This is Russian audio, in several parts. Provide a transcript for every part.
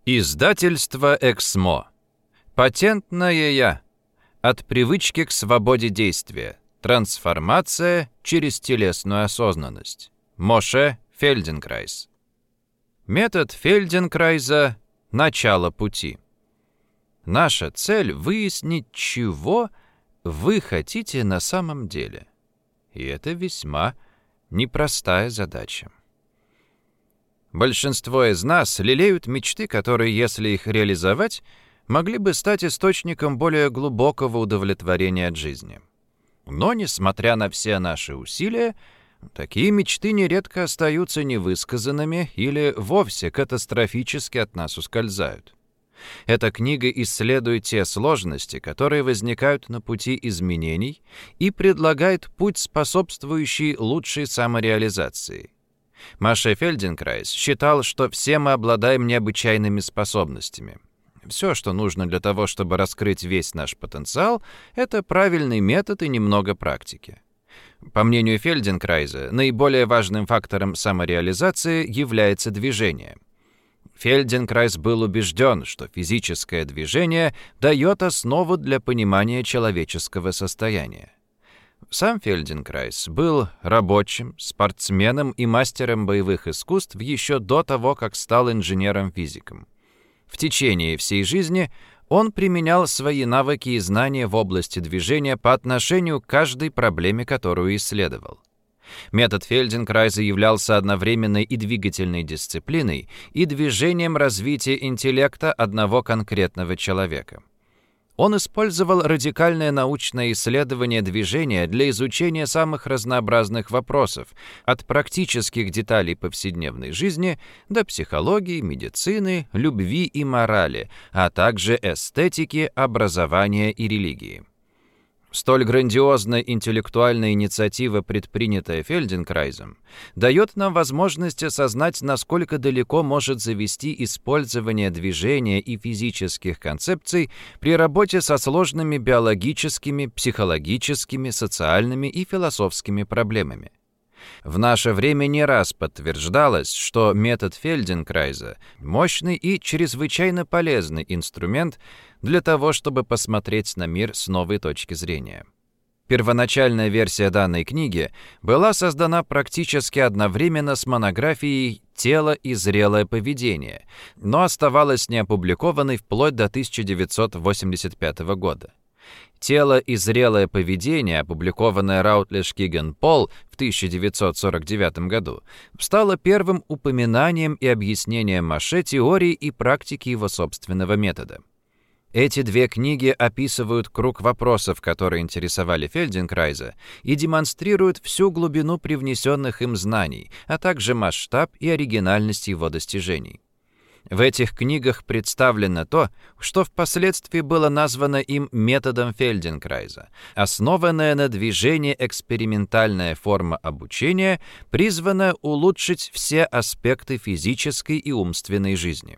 Издательство «Эксмо». Патентное «Я». От привычки к свободе действия. Трансформация через телесную осознанность. Моше Фельденкрайз. Метод Фельденкрайза – начало пути. Наша цель – выяснить, чего вы хотите на самом деле. И это весьма непростая задача. Большинство из нас лелеют мечты, которые, если их реализовать, могли бы стать источником более глубокого удовлетворения от жизни. Но, несмотря на все наши усилия, такие мечты нередко остаются невысказанными или вовсе катастрофически от нас ускользают. Эта книга исследует те сложности, которые возникают на пути изменений, и предлагает путь, способствующий лучшей самореализации. Моше Фельденкрайз считал, что все мы обладаем необычайными способностями. Все, что нужно для того, чтобы раскрыть весь наш потенциал, это правильный метод и немного практики. По мнению Фельденкрайза, наиболее важным фактором самореализации является движение. Фельденкрайз был убежден, что физическое движение дает основу для понимания человеческого состояния. Сам Фельденкрайз был рабочим, спортсменом и мастером боевых искусств еще до того, как стал инженером-физиком. В течение всей жизни он применял свои навыки и знания в области движения по отношению к каждой проблеме, которую исследовал. Метод Фельденкрайза являлся одновременно и двигательной дисциплиной, и движением развития интеллекта одного конкретного человека. Он использовал радикальное научное исследование движения для изучения самых разнообразных вопросов, от практических деталей повседневной жизни до психологии, медицины, любви и морали, а также эстетики, образования и религии. Столь грандиозная интеллектуальная инициатива, предпринятая Фельденкрайзом, дает нам возможность осознать, насколько далеко может завести использование движения и физических концепций при работе со сложными биологическими, психологическими, социальными и философскими проблемами. В наше время не раз подтверждалось, что метод Фельденкрайза – мощный и чрезвычайно полезный инструмент для того, чтобы посмотреть на мир с новой точки зрения. Первоначальная версия данной книги была создана практически одновременно с монографией «Тело и зрелое поведение», но оставалась неопубликованной вплоть до 1985 года. «Тело и зрелое поведение», опубликованное Роутledge Kegan Paul в 1949 году, стало первым упоминанием и объяснением Моше теории и практики его собственного метода. Эти две книги описывают круг вопросов, которые интересовали Фельденкрайза, и демонстрируют всю глубину привнесенных им знаний, а также масштаб и оригинальность его достижений. В этих книгах представлено то, что впоследствии было названо им методом Фельденкрайза, основанная на движении экспериментальная форма обучения, призванная улучшить все аспекты физической и умственной жизни.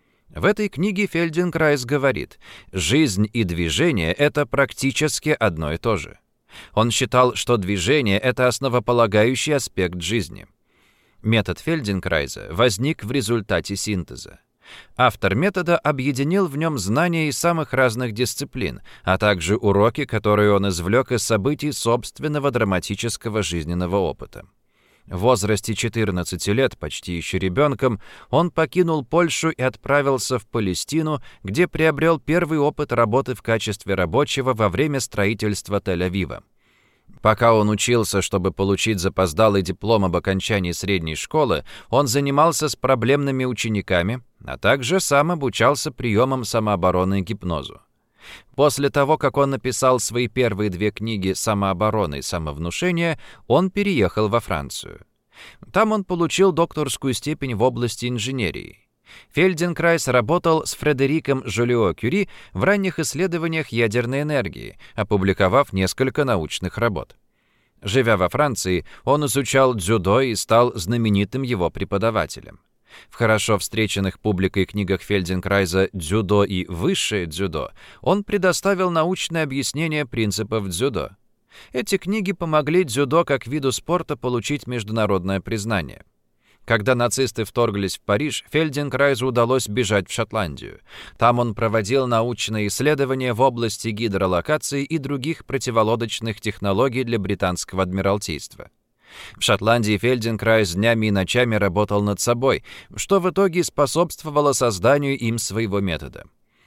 В этой книге Фельденкрайз говорит, жизнь и движение – это практически одно и то же. Он считал, что движение – это основополагающий аспект жизни. Метод Фельденкрайза возник в результате синтеза. Автор метода объединил в нем знания из самых разных дисциплин, а также уроки, которые он извлек из событий собственного драматического жизненного опыта. В возрасте 14 лет, почти еще ребенком, он покинул Польшу и отправился в Палестину, где приобрел первый опыт работы в качестве рабочего во время строительства Тель-Авива. Пока он учился, чтобы получить запоздалый диплом об окончании средней школы, он занимался с проблемными учениками, а также сам обучался приемам самообороны и гипнозу. После того, как он написал свои первые две книги «Самооборона» и «Самовнушение», он переехал во Францию. Там он получил докторскую степень в области инженерии. Фельденкрайз работал с Фредериком Жолио-Кюри в ранних исследованиях ядерной энергии, опубликовав несколько научных работ. Живя во Франции, он изучал дзюдо и стал знаменитым его преподавателем. В хорошо встреченных публикой книгах Фельденкрайза «Дзюдо» и «Высшее дзюдо» он предоставил научное объяснение принципов дзюдо. Эти книги помогли дзюдо как виду спорта получить международное признание. Когда нацисты вторглись в Париж, Фельденкрайзу удалось бежать в Шотландию. Там он проводил научные исследования в области гидролокации и других противолодочных технологий для британского адмиралтейства. В Шотландии Фельденкрайз днями и ночами работал над собой, что в итоге способствовало созданию им своего метода.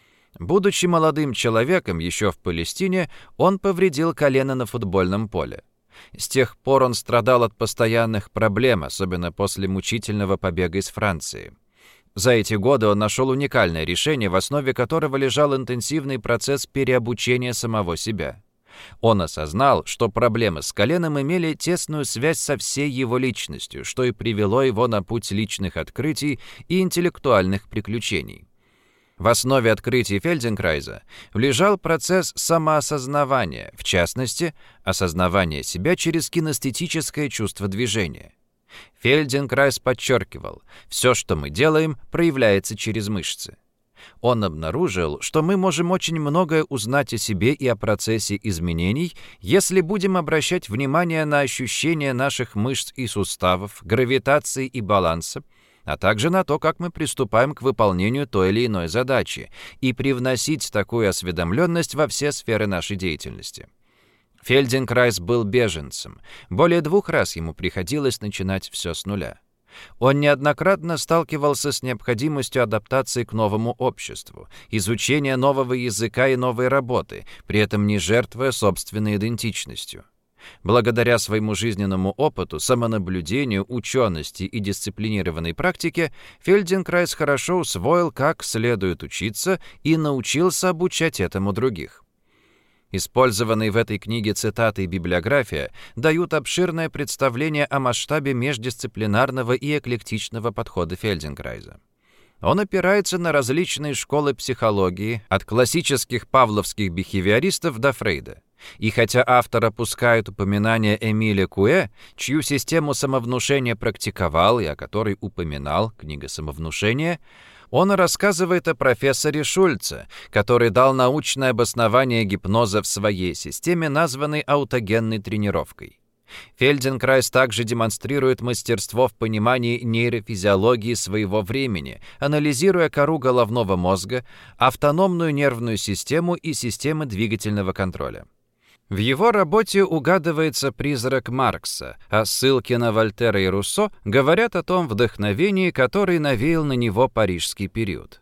Будучи молодым человеком еще в Палестине, он повредил колено на футбольном поле. С тех пор он страдал от постоянных проблем, особенно после мучительного побега из Франции. За эти годы он нашел уникальное решение, в основе которого лежал интенсивный процесс переобучения самого себя. Он осознал, что проблемы с коленом имели тесную связь со всей его личностью, что и привело его на путь личных открытий и интеллектуальных приключений. В основе открытий Фельденкрайза лежал процесс самоосознавания, в частности, осознавание себя через кинестетическое чувство движения. Фельденкрайз подчеркивал, все, что мы делаем, проявляется через мышцы. Он обнаружил, что мы можем очень многое узнать о себе и о процессе изменений, если будем обращать внимание на ощущения наших мышц и суставов, гравитации и баланса, а также на то, как мы приступаем к выполнению той или иной задачи, и привносить такую осведомленность во все сферы нашей деятельности. Фельденкрайз был беженцем. Более 2 раз ему приходилось начинать все с нуля. Он неоднократно сталкивался с необходимостью адаптации к новому обществу, изучения нового языка и новой работы, при этом не жертвуя собственной идентичностью. Благодаря своему жизненному опыту, самонаблюдению, учености и дисциплинированной практике, Фельденкрайз хорошо усвоил, как следует учиться, и научился обучать этому других. Использованные в этой книге цитаты и библиография дают обширное представление о масштабе междисциплинарного и эклектичного подхода Фельденкрайза. Он опирается на различные школы психологии, от классических павловских бихевиористов до Фрейда. И хотя автор опускает упоминание Эмиля Куэ, чью систему самовнушения практиковал и о которой упоминал, книга «Самовнушение», он рассказывает о профессоре Шульце, который дал научное обоснование гипноза в своей системе, названной аутогенной тренировкой. Фельденкрайз также демонстрирует мастерство в понимании нейрофизиологии своего времени, анализируя кору головного мозга, автономную нервную систему и системы двигательного контроля. В его работе угадывается призрак Маркса, а ссылки на Вольтера и Руссо говорят о том вдохновении, которое навеял на него парижский период.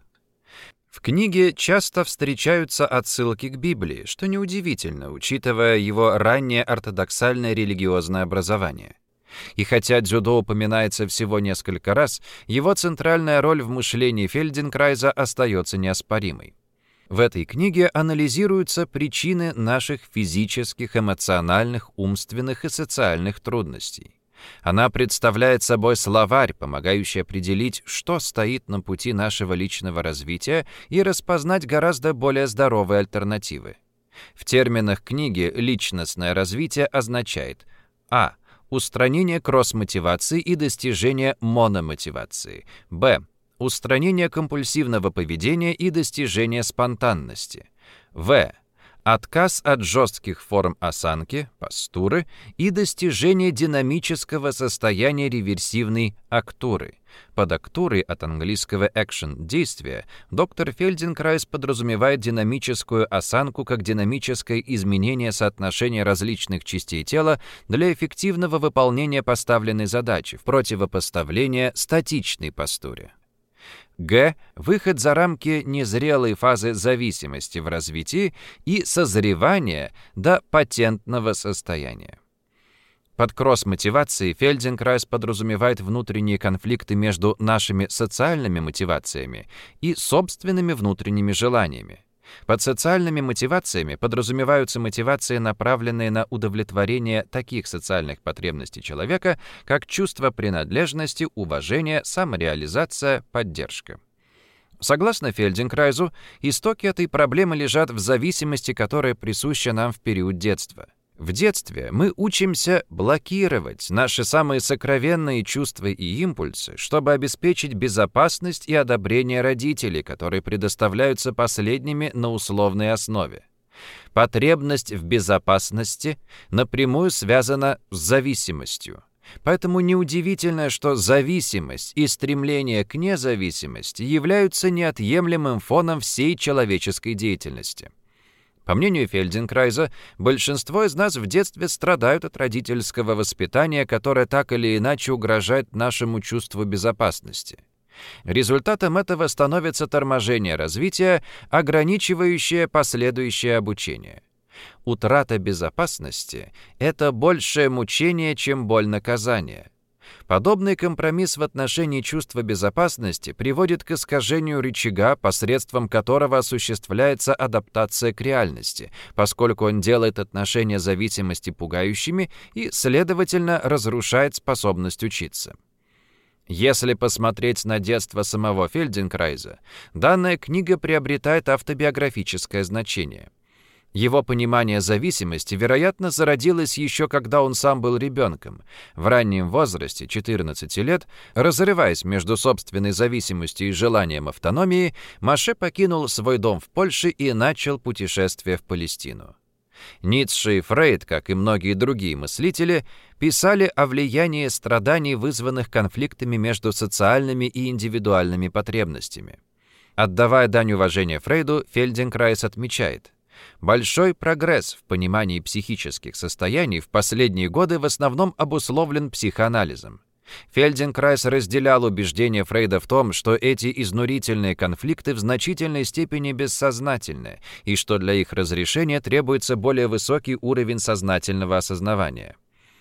В книге часто встречаются отсылки к Библии, что неудивительно, учитывая его раннее ортодоксальное религиозное образование. И хотя дзюдо упоминается всего несколько раз, его центральная роль в мышлении Фельденкрайза остается неоспоримой. В этой книге анализируются причины наших физических, эмоциональных, умственных и социальных трудностей. Она представляет собой словарь, помогающий определить, что стоит на пути нашего личного развития и распознать гораздо более здоровые альтернативы. В терминах книги личностное развитие означает а. Устранение кросс-мотивации и достижение мономотивации. Б. Устранение компульсивного поведения и достижение спонтанности. В. Отказ от жестких форм осанки, постуры и достижение динамического состояния реверсивной актуры. Под актурой от английского action – действие, доктор Фельденкрайз подразумевает динамическую осанку как динамическое изменение соотношения различных частей тела для эффективного выполнения поставленной задачи в противопоставление статичной постуре. Г. Выход за рамки незрелой фазы зависимости в развитии и созревания до патентного состояния. Под кросс-мотивацией Фельденкрайз подразумевает внутренние конфликты между нашими социальными мотивациями и собственными внутренними желаниями. Под социальными мотивациями подразумеваются мотивации, направленные на удовлетворение таких социальных потребностей человека, как чувство принадлежности, уважение, самореализация, поддержка. Согласно Фельденкрайзу, истоки этой проблемы лежат в зависимости, которая присуща нам в период детства. В детстве мы учимся блокировать наши самые сокровенные чувства и импульсы, чтобы обеспечить безопасность и одобрение родителей, которые предоставляются последними на условной основе. Потребность в безопасности напрямую связана с зависимостью. Поэтому неудивительно, что зависимость и стремление к независимости являются неотъемлемым фоном всей человеческой деятельности. По мнению Фельденкрайза, большинство из нас в детстве страдают от родительского воспитания, которое так или иначе угрожает нашему чувству безопасности. Результатом этого становится торможение развития, ограничивающее последующее обучение. Утрата безопасности – это большее мучение, чем боль наказания. Подобный компромисс в отношении чувства безопасности приводит к искажению рычага, посредством которого осуществляется адаптация к реальности, поскольку он делает отношения зависимости пугающими и, следовательно, разрушает способность учиться. Если посмотреть на детство самого Фельденкрайза, данная книга приобретает автобиографическое значение. Его понимание зависимости, вероятно, зародилось еще когда он сам был ребенком. В раннем возрасте, 14 лет, разрываясь между собственной зависимостью и желанием автономии, Моше покинул свой дом в Польше и начал путешествие в Палестину. Ницше и Фрейд, как и многие другие мыслители, писали о влиянии страданий, вызванных конфликтами между социальными и индивидуальными потребностями. Отдавая дань уважения Фрейду, Фельденкрайз отмечает: большой прогресс в понимании психических состояний в последние годы в основном обусловлен психоанализом. Фельденкрайз разделял убеждение Фрейда в том, что эти изнурительные конфликты в значительной степени бессознательны, и что для их разрешения требуется более высокий уровень сознательного осознавания.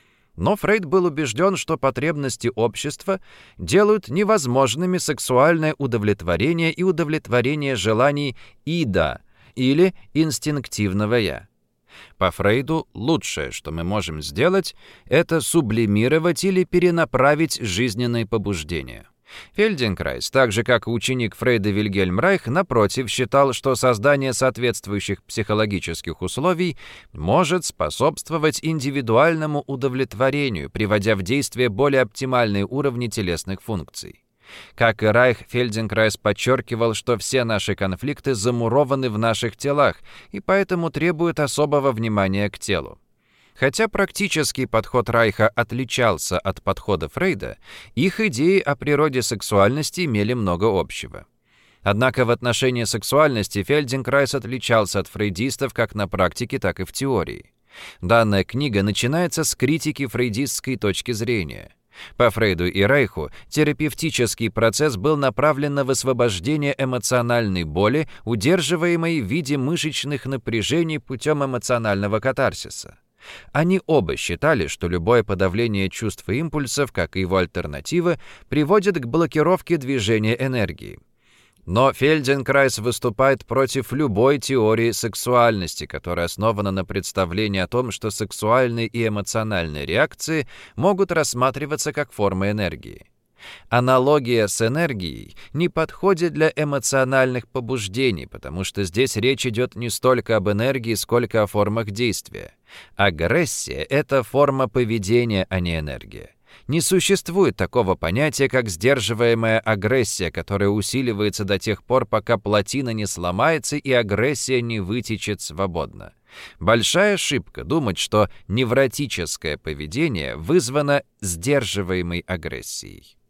Но Фрейд был убежден, что потребности общества делают невозможными сексуальное удовлетворение и удовлетворение желаний «ида», или инстинктивного «я». По Фрейду, лучшее, что мы можем сделать, это сублимировать или перенаправить жизненные побуждения. Фельденкрайз, так же как и ученик Фрейда Вильгельм Райх, напротив, считал, что создание соответствующих психологических условий может способствовать индивидуальному удовлетворению, приводя в действие более оптимальные уровни телесных функций. Как и Райх, Фельденкрайз подчеркивал, что все наши конфликты замурованы в наших телах и поэтому требуют особого внимания к телу. Хотя практический подход Райха отличался от подхода Фрейда, их идеи о природе сексуальности имели много общего. Однако в отношении сексуальности Фельденкрайз отличался от фрейдистов как на практике, так и в теории. Данная книга начинается с критики фрейдистской точки зрения. По Фрейду и Райху терапевтический процесс был направлен на высвобождение эмоциональной боли, удерживаемой в виде мышечных напряжений путем эмоционального катарсиса. Они оба считали, что любое подавление чувств и импульсов, как и его альтернатива, приводит к блокировке движения энергии. Но Фельденкрайз выступает против любой теории сексуальности, которая основана на представлении о том, что сексуальные и эмоциональные реакции могут рассматриваться как формы энергии. Аналогия с энергией не подходит для эмоциональных побуждений, потому что здесь речь идет не столько об энергии, сколько о формах действия. Агрессия — это форма поведения, а не энергия. Не существует такого понятия, как сдерживаемая агрессия, которая усиливается до тех пор, пока плотина не сломается и агрессия не вытечет свободно. Большая ошибка думать, что невротическое поведение вызвано сдерживаемой агрессией.